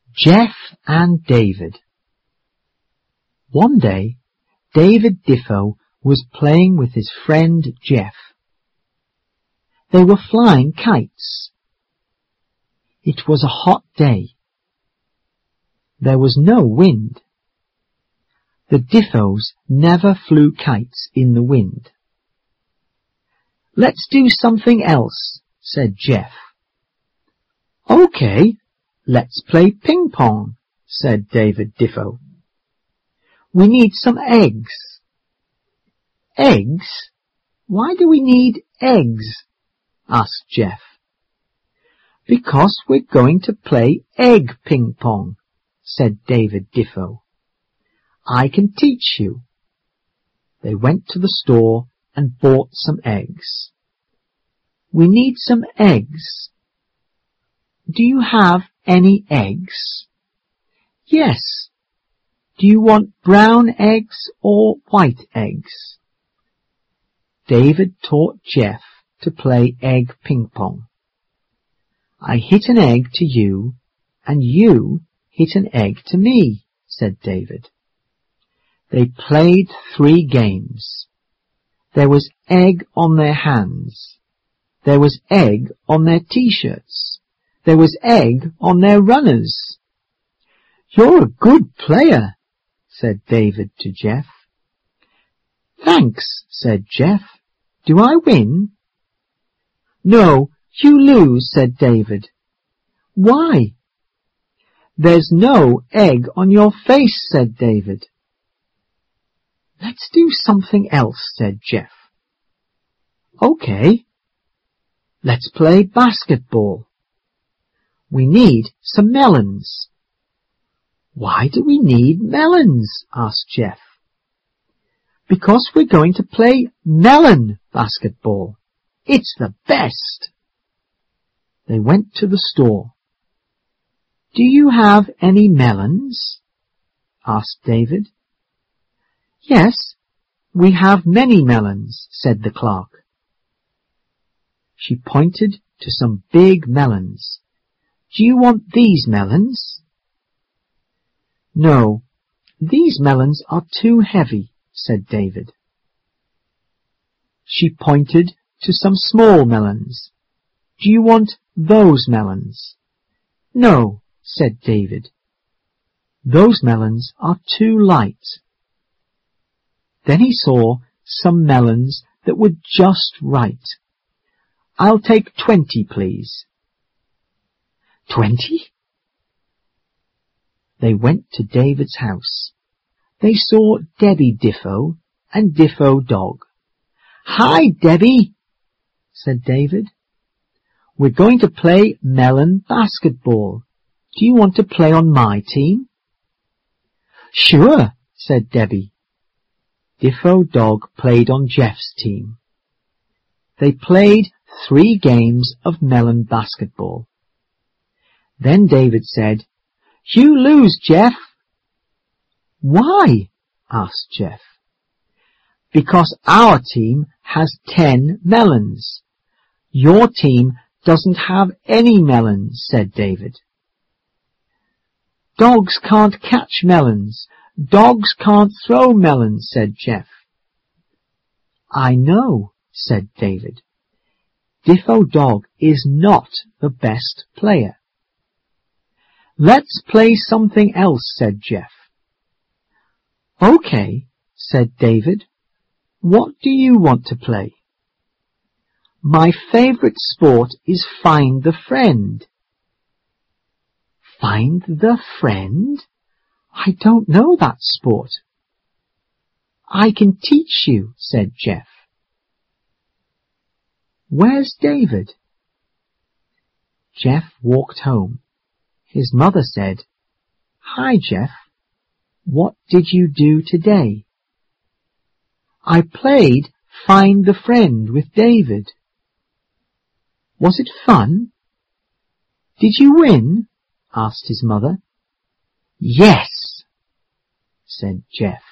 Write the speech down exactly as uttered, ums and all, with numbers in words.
Jeff and David. One day, David Diffo was playing with his friend Jeff. They were flying kites. It was a hot day. There was no wind. The Diffos never flew kites in the wind. "Let's do something else," said Jeff. "Okay, let's play ping pong," said David Diffo. "We need some eggs." "Eggs? Why do we need eggs?" asked Jeff. "Because we're going to play egg ping pong," said David Diffo. "I can teach you." They went to the store and bought some eggs. "We need some eggs. Do you have any eggs?" "Yes. Do you want brown eggs or white eggs?" David taught Jeff to play egg ping pong. "I hit an egg to you, and you hit an egg to me," said David. They played three games. There was egg on their hands. There was egg on their t-shirts. There was egg on their runners. "You're a good player," said David to Jeff. "Thanks," said Jeff. "Do I win?" "No, you lose," said David. "Why?" "There's no egg on your face," said David. "Let's do something else," said Jeff. "Okay. Let's play basketball. We need some melons." "Why do we need melons?" asked Jeff. "Because we're going to play melon basketball. It's the best." They went to the store. "Do you have any melons?" asked David. "Yes, we have many melons," said the clerk. She pointed to some big melons. "Do you want these melons?" "No, these melons are too heavy," said David. She pointed to some small melons. "Do you want those melons?" "No," said David. "Those melons are too light." Then he saw some melons that were just right. "I'll take twenty, please." "Twenty?" They went to David's house. They saw Debbie Diffo and Diffo Dog. "Hi, Debbie," said David. "We're going to play melon basketball. Do you want to play on my team?" "Sure," said Debbie. Diffo Dog played on Jeff's team. They played three games of melon basketball. Then David said, "You lose, Jeff." "Why?" asked Jeff. "Because our team has ten melons. Your team doesn't have any melons," said David. "Dogs can't catch melons. Dogs can't throw melons," said Jeff. "I know," said David. "Diffo Dog is not the best player." "Let's play something else," said Jeff. "Okay," said David. "What do you want to play?" "My favorite sport is Find the Friend." "Find the Friend? I don't know that sport." "I can teach you," said Jeff. "Where's David?" Jeff walked home. His mother said, "Hi, Jeff. What did you do today?" "I played Find the Friend with David." "Was it fun?" "Did you win?" asked his mother. "Yes," said Jeff.